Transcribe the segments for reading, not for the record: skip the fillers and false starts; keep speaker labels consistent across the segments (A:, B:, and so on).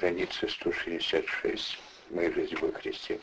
A: страница 166. «Моя жизнь во Христе».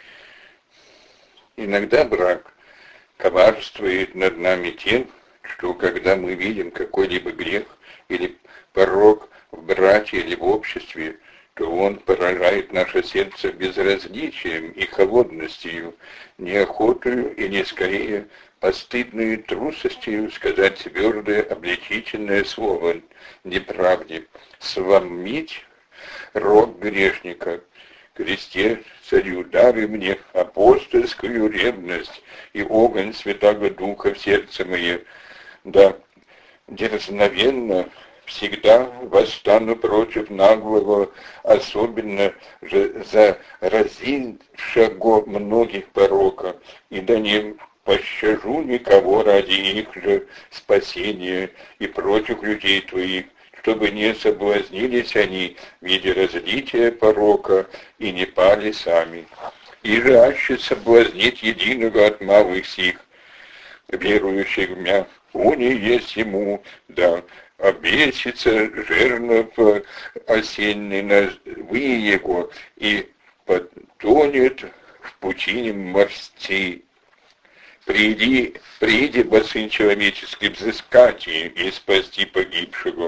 A: Иногда брак коварствует над нами тем, что когда мы видим какой-либо грех или порок в брате или в обществе, то он поражает наше сердце безразличием и холодностью, неохотою или скорее постыдную трусостью сказать твердое обличительное слово неправде, сломить рог грешника. Кресте, царю, дары мне апостольскую ревность и огонь Святаго Духа в сердце мое, да дерзновенно всегда восстану против наглого, особенно же заразившего многих порока, и да не пощажу никого ради их же спасения и против людей твоих, чтобы не соблазнились они в виде разлития порока и не пали сами. И жаще соблазнить единого от малых сих, верующих в мя, уни есть ему, да обесится жернов осенний вы его, и потонет в пучине морсти. Приди, бо Сын человеческий, взыскать и спасти погибшего.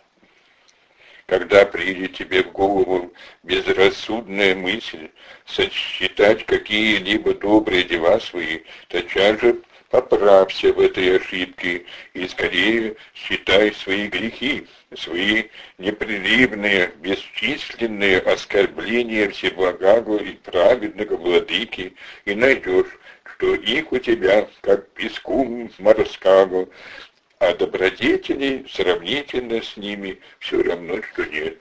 A: Когда придет тебе в голову безрассудная мысль сосчитать какие-либо добрые дела свои, тотчас же поправься в этой ошибке и скорее считай свои грехи, свои непрерывные, бесчисленные оскорбления всеблагого и праведного владыки, и найдешь, что их у тебя, как песку морского, а добродетелей сравнительно с ними все равно, что нет.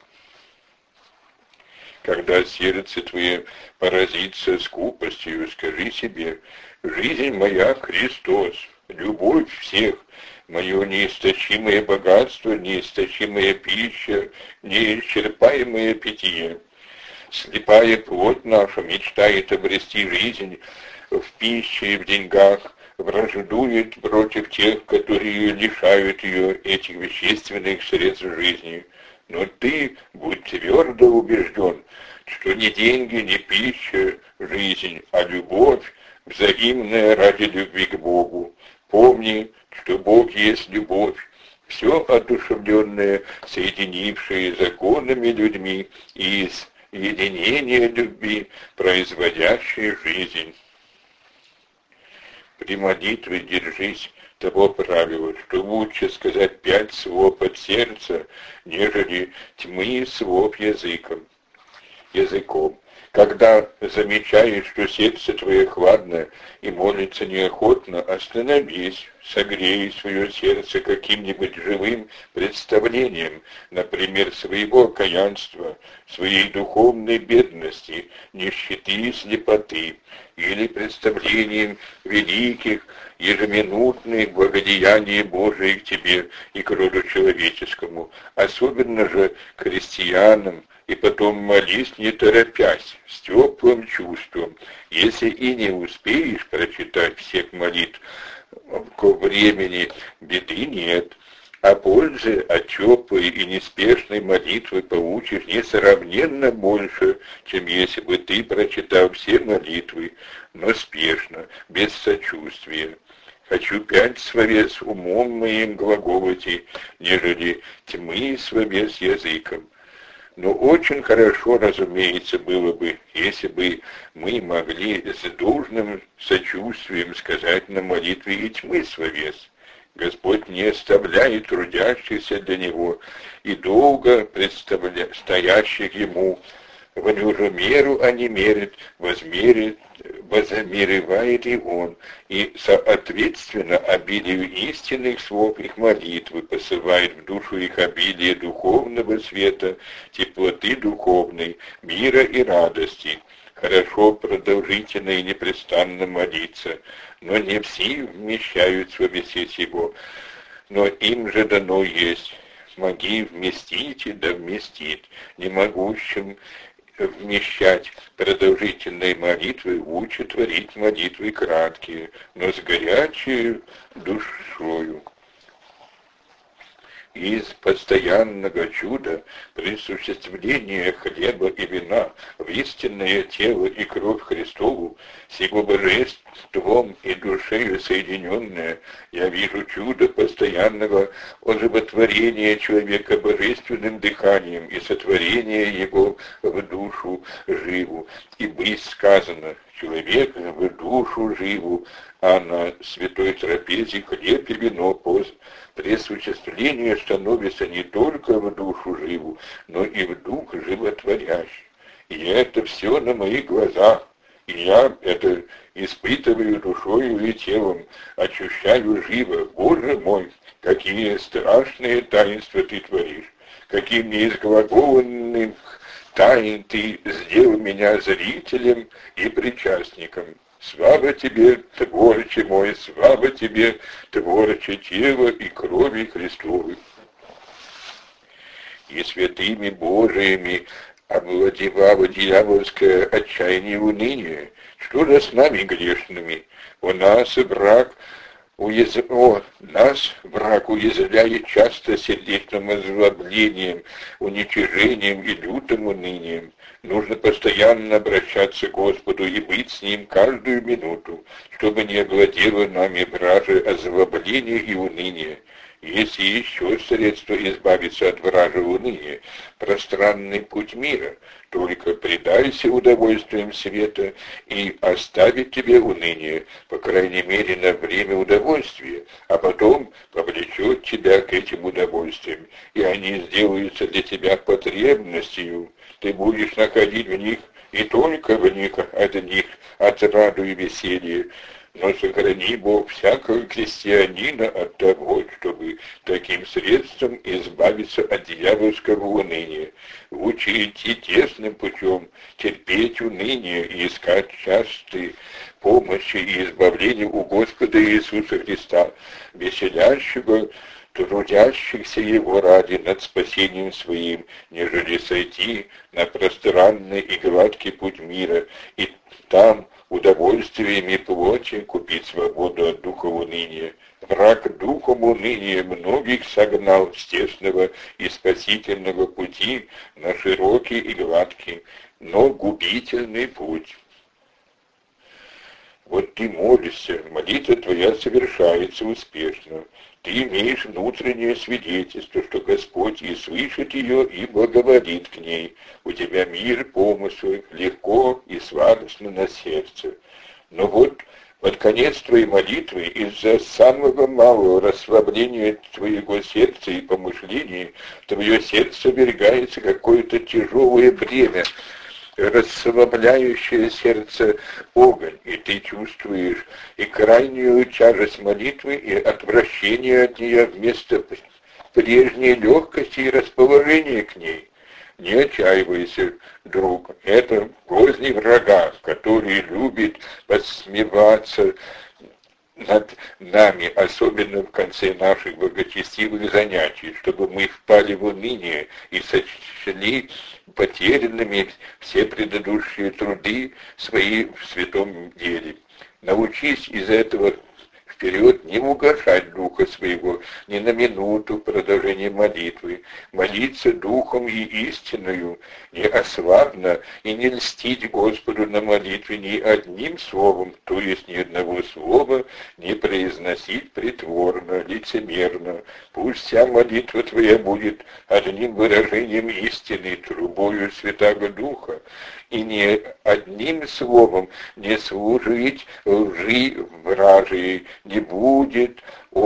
A: Когда сердце твое поразится скупостью, скажи себе: жизнь моя Христос, любовь всех, мое неистощимое богатство, неистощимая пища, неисчерпаемое питье. Слепая плоть наша мечтает обрести жизнь в пище и в деньгах, враждует против тех, которые лишают ее этих вещественных средств жизни. Но ты будь твердо убежден, что ни деньги, ни пища, жизнь, а любовь, взаимная ради любви к Богу. Помни, что Бог есть любовь, все одушевленное, соединившее законами людьми и из единения любви, производящее жизнь. При молитве держись того правила, что лучше сказать 5 слов от сердца, нежели тьмы слов языком. Когда замечаешь, что сердце твое хладно и молится неохотно, остановись, согрей свое сердце каким-нибудь живым представлением, например, своего окаянства, своей духовной бедности, нищеты и слепоты, или представлением великих, ежеминутных благодеяний Божиих к тебе и к роду человеческому, особенно же к христианам, и потом молись не торопясь, с теплым чувством. Если и не успеешь прочитать всех молитв, ко времени беды нет, а пользы от теплой и неспешной молитвы получишь несравненно больше, чем если бы ты прочитал все молитвы, но спешно, без сочувствия. Хочу 5 словес умом моим глаголоти, нежели тьмы словес языком. Но очень хорошо, разумеется, было бы, если бы мы могли с должным сочувствием сказать на молитве и тьмы словес. Господь не оставляет трудящихся для Него и долго стоящих Ему. В ню же меру они мерят, возмеревает и Он, и соответственно обилию истинных слов их молитвы посылает в душу их обилие духовного света, теплоты духовной, мира и радости. Хорошо продолжительно и непрестанно молиться, но не все вмещаются во весе сего, но им же дано есть. Моги вместите, да вместит, не могущим вмещать продолжительные молитвы, учат творить молитвы краткие, но с горячей душою. из постоянного чуда присуществления хлеба и вина в истинное тело и кровь Христову, сего божеством и душею соединенное, я вижу чудо постоянного оживотворения человека божественным дыханием и сотворения его в душу живу. И быть сказано, человек в душу живу, а на святой трапезе хлеб и вино пресуществление становится не только в душу живу, но и в дух животворящий. И это все на моих глазах. И я это испытываю душою и телом, ощущаю живо. Боже мой, какие страшные таинства ты творишь, каким неизглаголанным тайн ты сделал меня зрителем и причастником. Слава тебе, Творче мой, слава тебе, Творче тела и крови Христовых. И святыми Божиими овладевало дьявольское отчаяние и уныние. Что же с нами грешными? Нас враг уязвляет часто сердечным озлоблением, уничижением и лютым унынием. Нужно постоянно обращаться к Господу и быть с Ним каждую минуту, чтобы не овладело нами враже озлобления и уныния. Есть еще средство избавиться от вражи уныния, пространный путь мира. Только предайся удовольствиям света, и оставит тебе уныние, по крайней мере, на время удовольствия, а потом повлечет тебя к этим удовольствиям, и они сделаются для тебя потребностью. Ты будешь находить в них и только в них одних отраду и веселье. Но сохрани Бог всякого христианина от того, чтобы таким средством избавиться от дьявольского уныния. Лучше идти тесным путем, терпеть уныние и искать частой помощи и избавления у Господа Иисуса Христа, веселящего трудящихся Его ради над спасением своим, нежели сойти на пространный и гладкий путь мира, и там удовольствиями плоти купить свободу от духа уныния. Враг духом уныния многих согнал с тесного и спасительного пути на широкий и гладкий, но губительный путь. Вот ты молишься, молитва твоя совершается успешно. Ты имеешь внутреннее свидетельство, что Господь и слышит ее, и благоволит к ней. У тебя мир помыслов, легко и сладостно на сердце. Но вот под конец твоей молитвы из-за самого малого расслабления твоего сердца и помышлений в твое сердце ввергается какое-то тяжелое бремя, расслабляющее сердце огонь, и ты чувствуешь и крайнюю тяжесть молитвы, и отвращение от нее вместо прежней легкости и расположения к ней. Не отчаивайся, друг, это козни врага, который любит подсмеваться над нами, особенно в конце наших благочестивых занятий, чтобы мы впали в уныние и сочли потерянными все предыдущие труды свои в святом деле. Научись из этого вперед не угошать духа своего ни на минуту в продолжении молитвы, молиться духом и истиною, не ослабно и не льстить Господу на молитве ни одним словом, то есть ни одного слова не произносить притворно, лицемерно. Пусть вся молитва твоя будет одним выражением истины, трубою Святаго Духа, и ни одним словом не служить лжи вражьей, не будет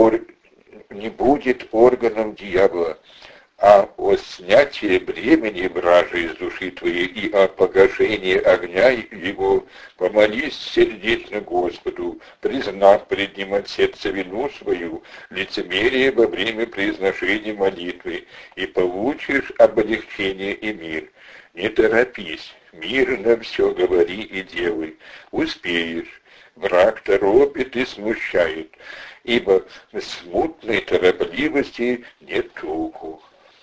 A: органом дьявола, а о снятии бремени вражьей из души твоей и о погашении огня его помолись сердечно Господу, признав пред Ним от сердца вину свою, лицемерие во время произношения молитвы, и получишь облегчение и мир. Не торопись, мирно все говори и делай, успеешь. Враг торопит и смущает, ибо в смутной торопливости нет толку.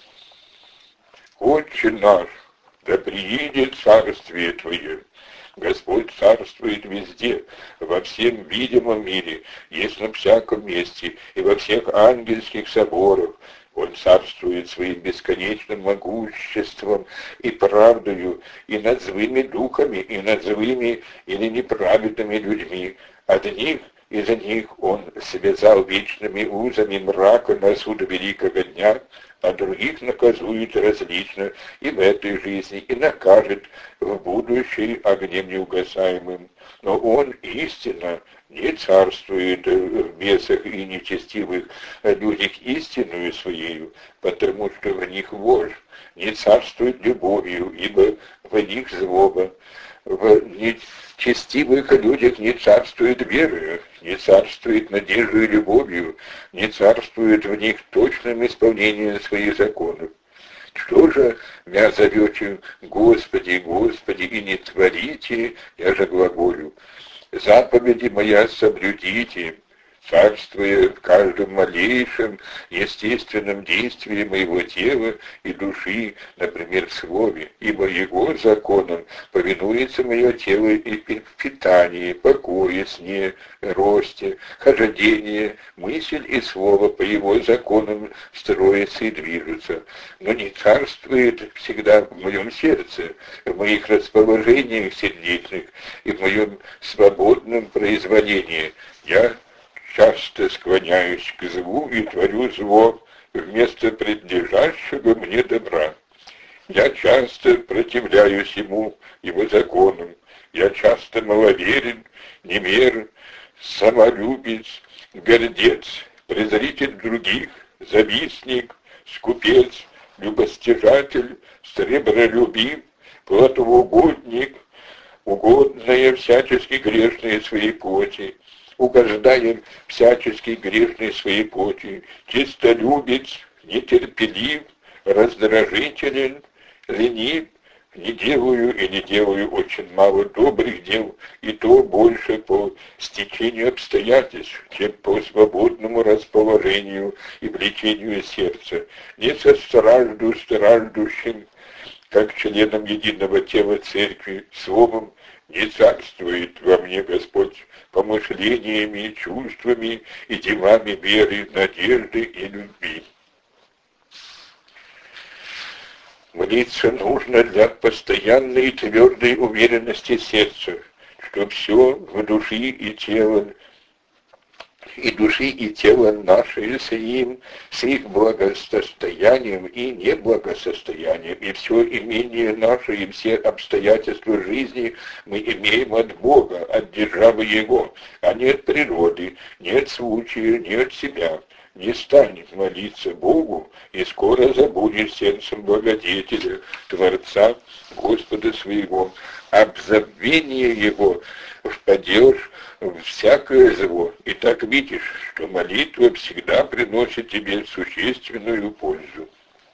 A: Отче наш, да приидет царствие Твое. Господь царствует везде, во всем видимом мире, есть на всяком месте, и во всех ангельских соборах, Он царствует своим бесконечным могуществом и правдою, и над злыми духами, и над злыми или неправедными людьми. Одних из них он связал вечными узами мрака на суд великого дня, а других наказует различно и в этой жизни, и накажет в будущей огнем неугасаемым. Но он истинно не царствует в бесах и нечестивых людях истинную своею, потому что в них ложь, не царствует любовью, ибо в них злоба. В нечестивых людях не царствует верою, не царствует надеждой и любовью, не царствует в них точным исполнением своих законов. Что же меня зовете, Господи, Господи, и не творите, я же глаголю. Заповеди моя соблюдите, царствуя в каждом малейшем естественном действии моего тела и души, например, в слове, ибо его законом повинуется мое тело и в питании, покое, сне, росте, хождении, мысль и слово по его законам строятся и движутся, но не царствует всегда в моем сердце, в моих расположениях сердечных и в моем свободном произволении. Я часто склоняюсь к злу и творю зло вместо предлежащего мне добра. Я часто противляюсь ему, его законам. Я часто маловерен, немер, самолюбец, гордец, презритель других, завистник, скупец, любостяжатель, сребролюбив, плотоугодник, угодное всячески грешные своей плоти, угождаем всячески грешной своей плоти, чистолюбец, нетерпелив, раздражителен, ленив, не делаю и не делаю очень мало добрых дел, и то больше по стечению обстоятельств, чем по свободному расположению и влечению сердца, не страждущим, как членом единого тела церкви, словом, не царствует во мне Господь помышлениями, чувствами и делами веры, надежды и любви. Молиться нужно для постоянной и твердой уверенности сердца, что все в души и тело, и души и тела наши с их благосостоянием и неблагосостоянием, и все имение наше, и все обстоятельства жизни мы имеем от Бога, от державы Его, а не от природы, не от случая, не от себя. Не станет молиться Богу, и скоро забудешь сердцем благодетеля, Творца, Господа своего, об забвении Его впадешь в всякое зло, и так видишь, что молитва всегда приносит тебе существенную пользу.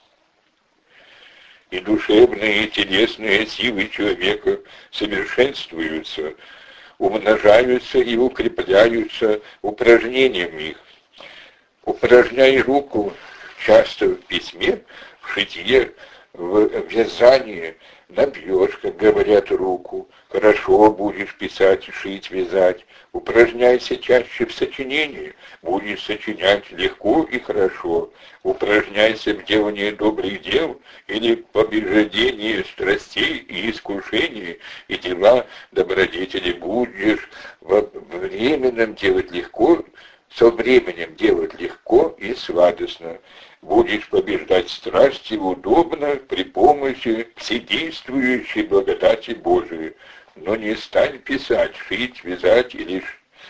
A: И душевные, и телесные силы человека совершенствуются, умножаются и укрепляются упражнением их. Упражняй руку часто в письме, в шитье, в вязании, набьешь, как говорят, руку, хорошо будешь писать, шить, вязать. Упражняйся чаще в сочинении, будешь сочинять легко и хорошо. Упражняйся в делании добрых дел или побеждении страстей и искушений, и дела добродетели будешь во временном делать легко, со временем делать легко и сладостно. Будешь побеждать страсти удобно при помощи вседействующей благодати Божией. Но не стань писать, шить, вязать или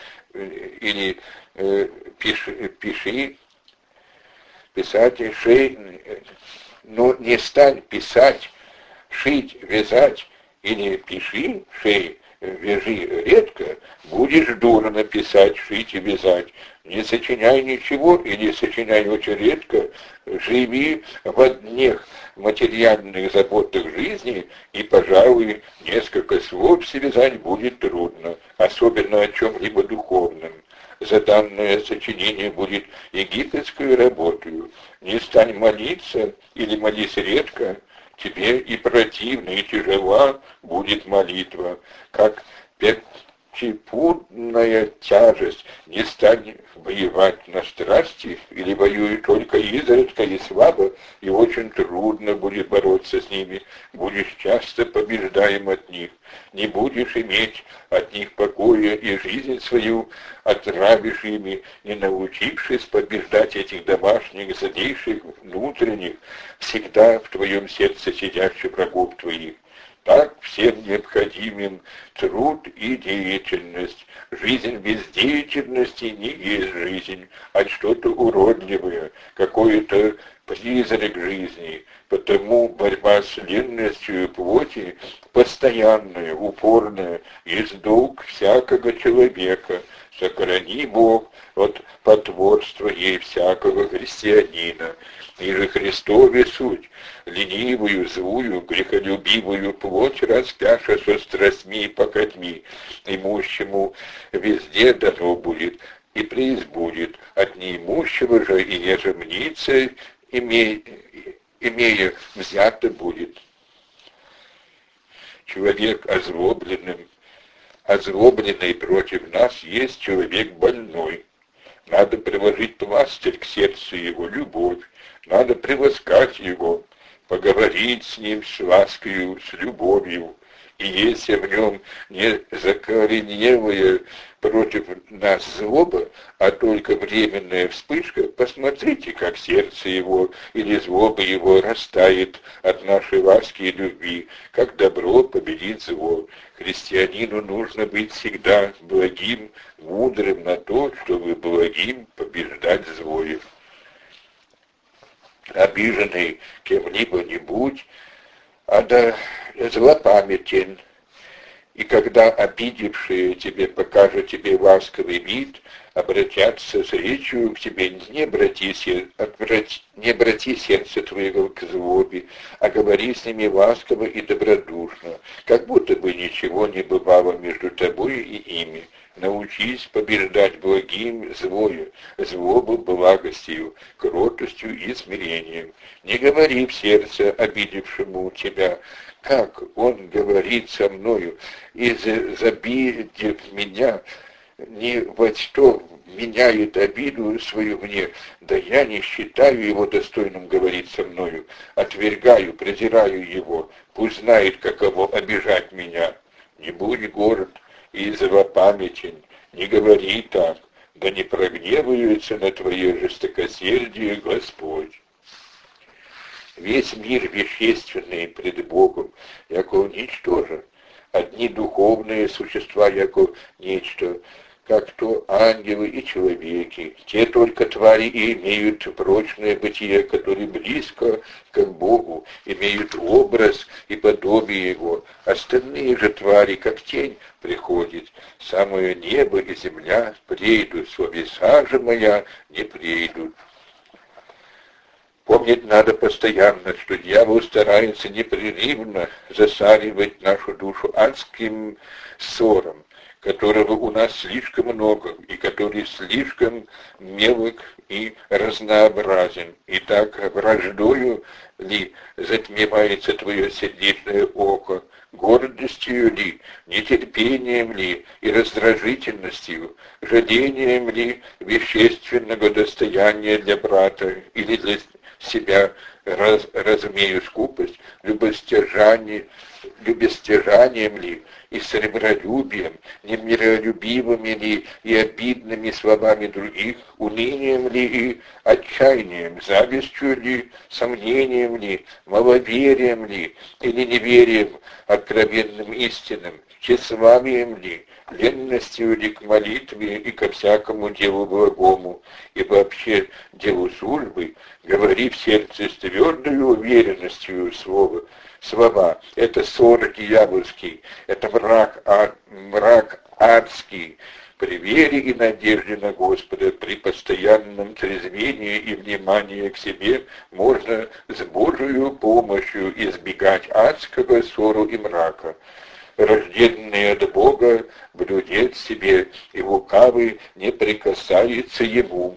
A: пиши, писать и шей, но не стань писать, шить, вязать или пиши, шей, вяжи редко, будешь дурно писать, шить и вязать. Не сочиняй ничего или сочиняй очень редко, живи в одних материальных заботах жизни, и, пожалуй, несколько слов связать будет трудно, особенно о чем-либо духовном. Заданное сочинение будет египетской работой. Не стань молиться или молись редко, тебе и противно, и тяжела будет молитва, как путная тяжесть, не стань воевать на страсти, или воюй только изредка и слабо, и очень трудно будет бороться с ними, будешь часто побеждаем от них, не будешь иметь от них покоя и жизнь свою отравишь ими, не научившись побеждать этих домашних, злейших, внутренних, всегда в твоем сердце сидящих врагов твоих. Так всем необходимым труд и деятельность. Жизнь без деятельности не есть жизнь, а что-то уродливое, какой-то призрак жизни. Потому борьба с ленностью плоти постоянная, упорная, есть долг всякого человека. Сохрани Бог от потворства ей всякого христианина. И же Христове суть, ленивую, злую, грехолюбивую плоть распяша со страстьми и покатьми, имущему везде дано будет и преизбудет, от неимущего же и ежемницы, имея взято будет. Человек озлобленный против нас есть человек больной. Надо приложить пластырь к сердцу его, любовь. Надо приласкать его, поговорить с ним с ласкою, с любовью. И если в нем не закоренелая против нас злоба, а только временная вспышка, посмотрите, как сердце его или злоба его растает от нашей ласки и любви, как добро победит зло. Христианину нужно быть всегда благим, мудрым на то, чтобы благим побеждать злое. Обиженный кем-либо не будь, а да злопамятен. И когда обидевшие тебе покажут тебе ласковый вид, обратятся с речью к тебе, не обрати сердце твоего к злобе, а говори с ними ласково и добродушно, как будто бы ничего не бывало между тобой и ими. Научись побеждать благим злою, злобу благостью, кротостью и смирением. Не говори в сердце обидевшему тебя, как он говорит со мною, и забидев меня, ни во что меняет обиду свою мне, да я не считаю его достойным говорить со мною, отвергаю, презираю его, пусть знает, каково обижать меня. Не будь горд и злопамятен, не говори так, да не прогневается на твое жестокосердие Господь. Весь мир вещественный пред Богом, яко ничтожен, одни духовные существа, яко нечто, как то ангелы и человеки, те только твари и имеют прочное бытие, которые близко к Богу, имеют образ и подобие Его. Остальные же твари, как тень, приходит. Самое небо и земля прейдут, словеса же моя не прейдут. Помнить надо постоянно, что дьявол старается непрерывно засаривать нашу душу адским ссором, которого у нас слишком много, и который слишком мелок и разнообразен. И так враждою ли затмевается твое сердечное око, гордостью ли, нетерпением ли и раздражительностью, жадением ли вещественного достояния для брата или для себя разумею скупость, любостяжанием ли и сребролюбием, немиролюбивыми ли и обидными словами других, унынием ли и отчаянием, завистью ли, сомнением ли, маловерием ли или неверием откровенным истинам, тщеславием ли, ленностью ли к молитве и ко всякому делу благому, и вообще делу службы, говори в сердце с твердой уверенностью слова. Это ссор дьявольский, это мрак адский. При вере и надежде на Господа, при постоянном трезвении и внимании к себе можно с Божию помощью избегать адского ссору и мрака. Рожденный от Бога блюдет себе, и лукавый не прикасается ему.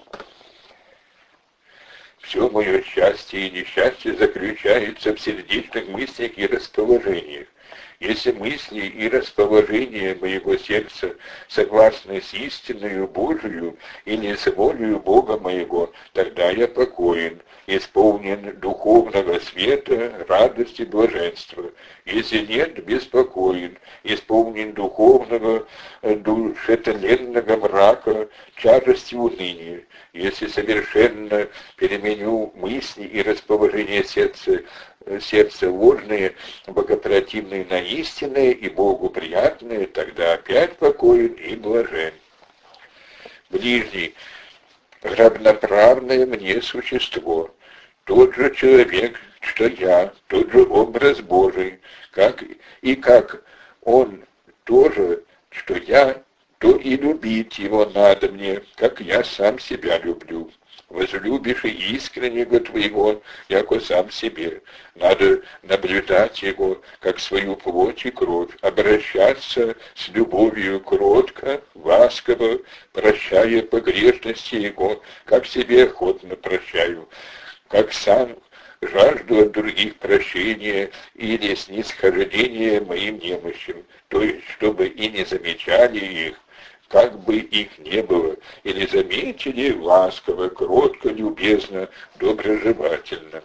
A: Все мое счастье и несчастье заключается в сердечных мыслях и расположениях. Если мысли и расположение моего сердца согласны с истиною Божию и не с волею Бога моего, тогда я покоен, исполнен духовного света, радости, блаженства. Если нет, беспокоен, исполнен духовного, душетленного мрака, тяжести уныния. Если совершенно переменю мысли и расположение сердца ложные, богопротивные на истинные и Богу приятные, тогда опять покоен и блажен. Ближний, равноправное мне существо, тот же человек, что я, тот же образ Божий, как он тоже, что я, то и любить его надо мне, как я сам себя люблю. Возлюбишь и искреннего твоего, яко сам себе. Надо наблюдать его, как свою плоть и кровь, обращаться с любовью кротко, ласково, прощая погрешности его, как себе охотно прощаю, как сам жажду от других прощения или снисхождения моим немощам, то есть, чтобы и не замечали их, как бы их не было, или заметили ласково, кротко, любезно, доброжелательно.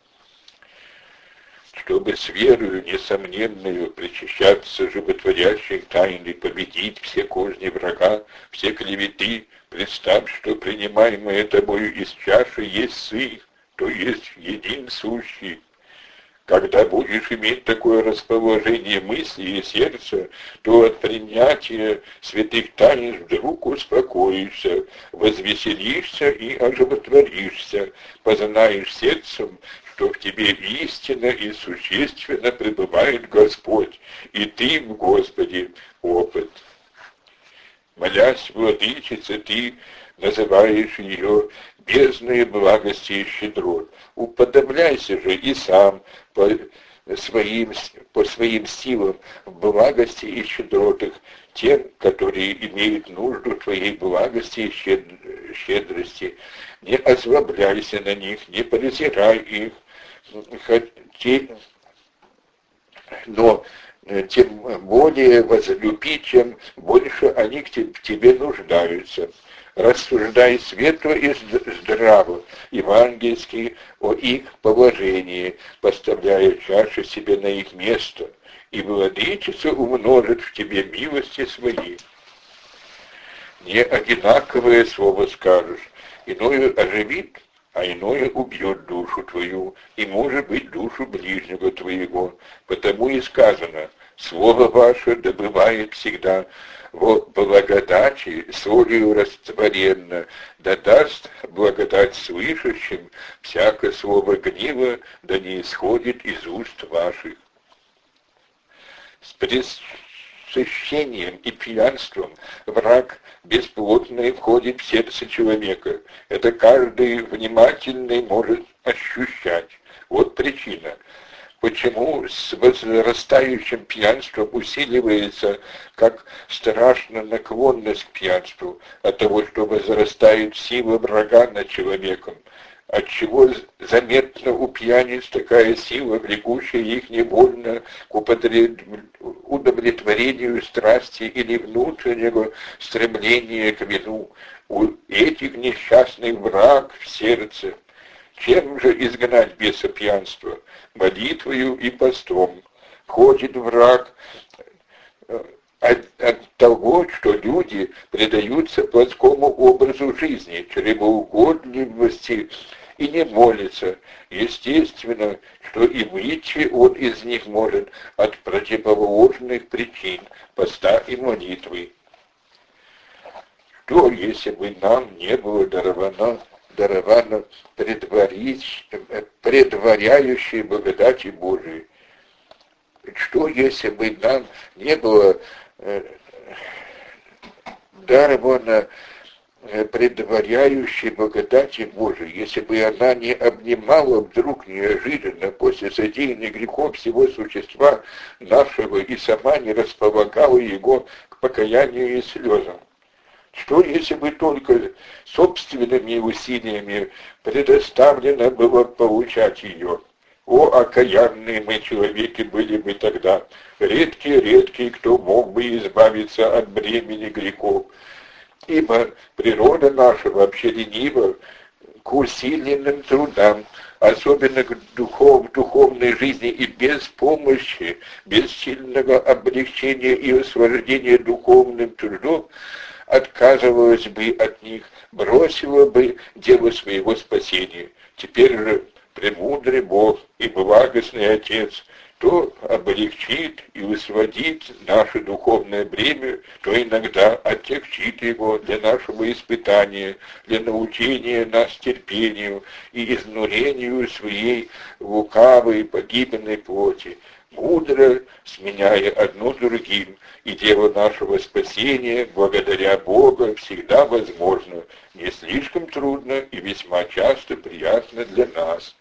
A: Чтобы с верою несомненную причащаться животворящей тайны, победить все козни врага, все клеветы, представь, что принимаемое тобою из чаши есть сын, то есть един сущий. Когда будешь иметь такое расположение мысли и сердца, то от принятия святых тайн вдруг успокоишься, возвеселишься и оживотворишься, познаешь сердцем, что в тебе истинно и существенно пребывает Господь, и ты в Господе опыт. Молясь, Владычице, ты называешь ее бездной благости и щедрот. Уподобляйся же и сам по своим силам в благости и щедротах тем, которые имеют нужду твоей благости и щедрости. Не озлобляйся на них, не презирай их, но тем более возлюби, чем больше они к тебе нуждаются. Рассуждай светло и здраво, евангельски, о их положении, поставляя чаще себе на их место, и Владычица умножит в тебе милости свои. Не одинаковое слово скажешь, иное оживит, а иное убьет душу твою, и, может быть, душу ближнего твоего. Потому и сказано, слово ваше добывает всегда в благодати, солью растворенно, да даст благодать слышащим, всякое слово гнева да не исходит из уст ваших. С пресыщением и пьянством враг бесплотный входит в сердце человека. Это каждый внимательный может ощущать. Вот причина, почему с возрастающим пьянством усиливается как страшная наклонность к пьянству от того, что возрастает сила врага над человеком, отчего заметно у пьяниц такая сила, влекущая их невольно к удовлетворению страсти или внутреннего стремления к вину. У этих несчастных враг в сердце. Чем же изгнать беса пьянства? Молитвою и постом. Ходит враг от того, что люди предаются плотскому образу жизни, чревоугодливости и не молятся. Естественно, что и выйти он из них может от противоположных причин, поста и молитвы. Что, если бы нам не было даровано предваряющей благодати Божией? Что, если бы нам не было даровано предваряющей благодати Божией, если бы она не обнимала вдруг неожиданно после содеяния грехов всего существа нашего и сама не располагала его к покаянию и слезам? Что, если бы только собственными усилиями предоставлено было получать ее? О, окаянные мы человеки были бы тогда, редкие, кто мог бы избавиться от бремени грехов. Ибо природа наша вообще ленива к усиленным трудам, особенно к духовной жизни, и без помощи, без сильного облегчения и освобождения духовным трудом, отказывалась бы от них, бросила бы дело своего спасения. Теперь же премудрый Бог и благостный Отец то облегчит и усводит наше духовное бремя, то иногда оттягчит его для нашего испытания, для научения нас терпению и изнурению своей лукавой погибельной плоти, мудро сменяя одно другим, и дело нашего спасения, благодаря Богу, всегда возможно, не слишком трудно и весьма часто приятно для нас.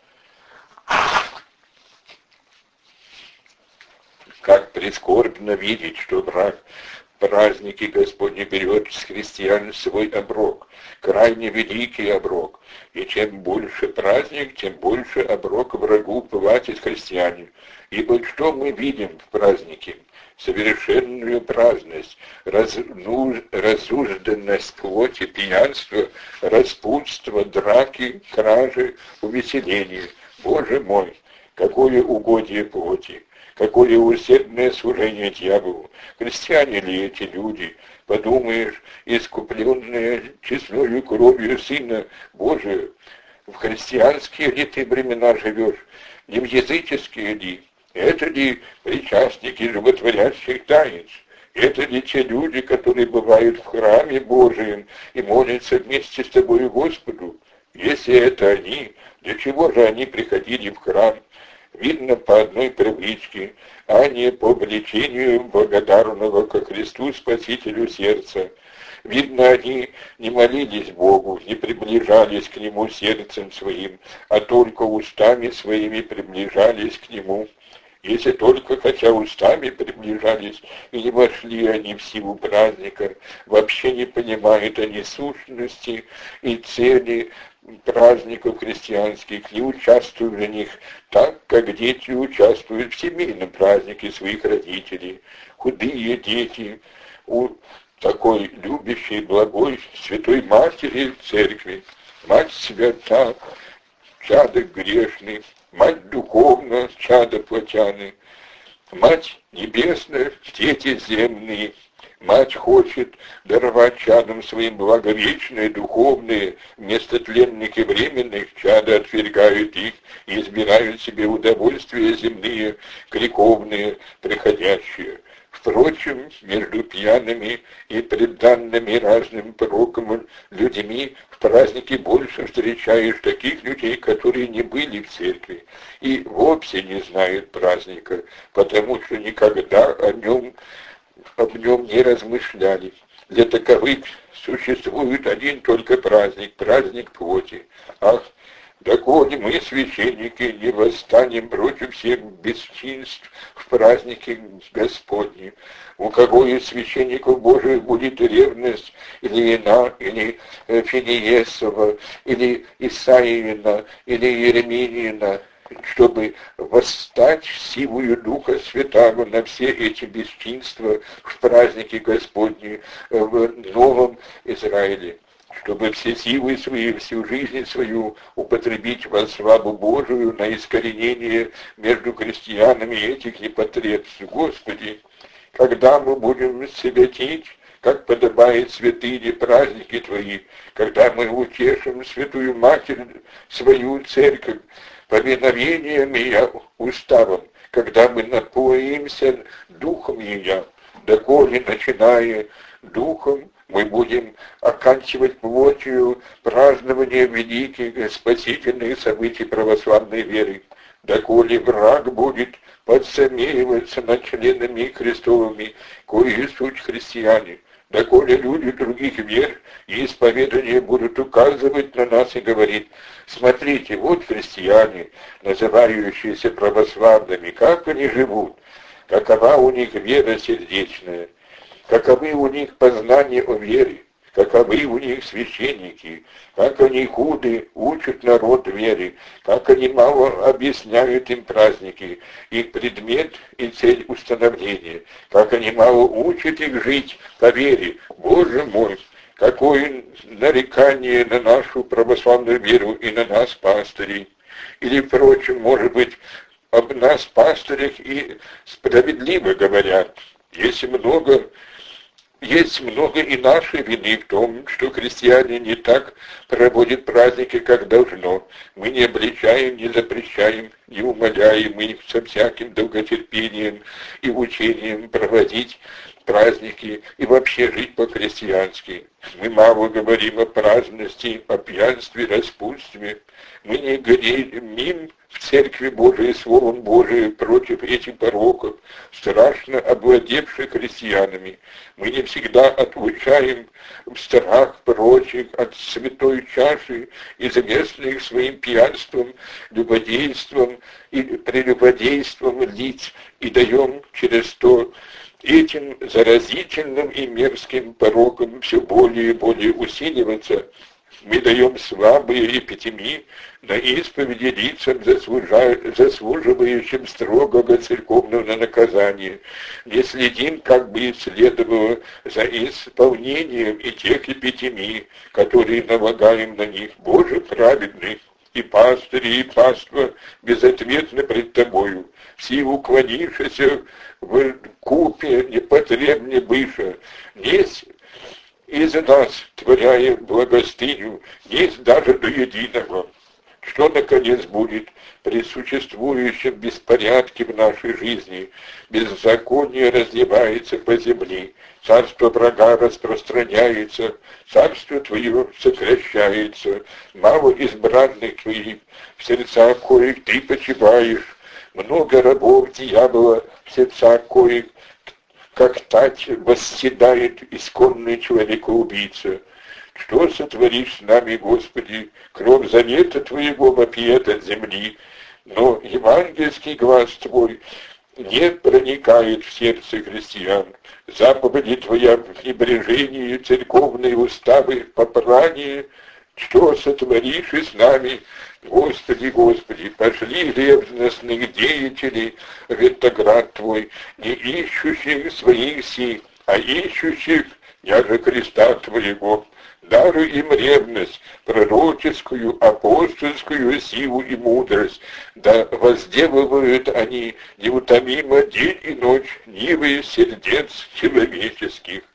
A: Как прискорбно видеть, что праздники Господни берет с христиан свой оброк, крайне великий оброк. И чем больше праздник, тем больше оброк врагу платит христиане. Ибо что мы видим в празднике? Совершенную праздность, разужданность плоти, пьянство, распутство, драки, кражи, увеселение. Боже мой, какое угодие плоти! Какое усердное служение дьяволу! Христиане ли эти люди? Подумаешь, искупленные честною кровью Сына Божия, в христианские ли ты времена живешь? Не в языческие ли? Это ли причастники животворящих таинств? Это ли те люди, которые бывают в храме Божием и молятся вместе с тобой Господу? Если это они, для чего же они приходили в храм? Видно по одной привычке, а не по влечению благодарного ко Христу Спасителю сердца. Видно, они не молились Богу, не приближались к Нему сердцем своим, а только устами своими приближались к Нему. Если только хотя устами приближались, и не вошли они в силу праздника, вообще не понимают они сущности и цели праздников христианских, не участвуют в них так, как дети участвуют в семейном празднике своих родителей. Худые дети у такой любящей, благой, святой матери церкви. Мать свята, чадо грешный, мать духовная, чадо плотяны, мать небесная, дети земные. Мать хочет даровать чадам своим благовечные, духовные, вместо тленных и временных, чада отвергают их и избирают себе удовольствия земные, греховные, приходящие. Впрочем, между пьяными и преданными разным порокам людьми в празднике больше встречаешь таких людей, которые не были в церкви и вовсе не знают праздника, потому что никогда об нем не размышляли. Для таковых существует один только праздник, праздник плоти. Ах, доколе мы, священники, не восстанем против всех бесчинств в празднике Господнем. У кого из священников Божьих будет ревность, или Ина, или Финиесова, или Исаиина, или Еремиина, чтобы восстать силою Духа Святаго на все эти бесчинства в празднике Господне в Новом Израиле, чтобы все силы свои, всю жизнь свою употребить во славу Божию на искоренение между христианами этих непотребств. Господи, когда мы будем святить, как подобает святыне праздники Твои, когда мы утешим Святую Матерь, свою церковь, повиновением ее уставом, когда мы напоимся духом ее, доколе, начиная духом, мы будем оканчивать плотью празднование великих спасительных событий православной веры, доколе враг будет подсмеиваться над членами Христовыми, кои суть христиане, доколе люди других вер и исповедания будут указывать на нас и говорить: смотрите, вот христиане, называющиеся православными, как они живут, какова у них вера сердечная, каковы у них познания о вере, каковы у них священники, как они худы учат народ вере, как они мало объясняют им праздники, их предмет и цель установления, как они мало учат их жить по вере. Боже мой, какое нарекание на нашу православную веру и на нас, пастырей. Или, впрочем, может быть, об нас, пастырях, и справедливо говорят. Есть много и нашей вины в том, что христиане не так проводят праздники, как должно. Мы не обличаем, не запрещаем, не умоляем их со всяким долготерпением и учением проводить праздники и вообще жить по-христиански. Мы мало говорим о праздности, о пьянстве, распутстве. Мы не гремим в Церкви Божией Словом Божиим против этих пороков, страшно овладевших христианами. Мы не всегда отлучаем в страх прочих от святой чаши, известных их своим пьянством, любодейством и прелюбодейством лиц, и даем через то этим заразительным и мерзким пороком все более и более усиливаться. Мы даем слабые эпитемии на исповеди лицам, заслуживающим строгого церковного наказания. Не следим, как бы и следовало, за исполнением и тех эпитемий, которые налагаем на них. Боже праведный, и пастыри, и паства безответно пред Тобою, все уклонившиеся в купе непотребне быша, есть из нас, творяя благостыню, есть даже до единого. Что, наконец, будет при существующем беспорядке в нашей жизни? Беззаконие разливается по земле, царство врага распространяется, царство Твое сокращается, мало избранных Твоих, в сердцах коих Ты почиваешь, много рабов дьявола, в сердцах коих как тать восседает исконный человекоубийца. Что сотворишь с нами, Господи, кровь завета Твоего вопиет от земли, но евангельский глаз Твой не проникает в сердце христиан. Заповеди Твоя в небрежении, церковные уставы в попрании. Что сотворишь и с нами, Господи, Господи, пошли ревностных деятелей в ретроград Твой, не ищущих своих сил, а ищущих яже креста Твоего. Даруй им ревность, пророческую, апостольскую силу и мудрость, да возделывают они неутомимо день и ночь нивы сердец человеческих.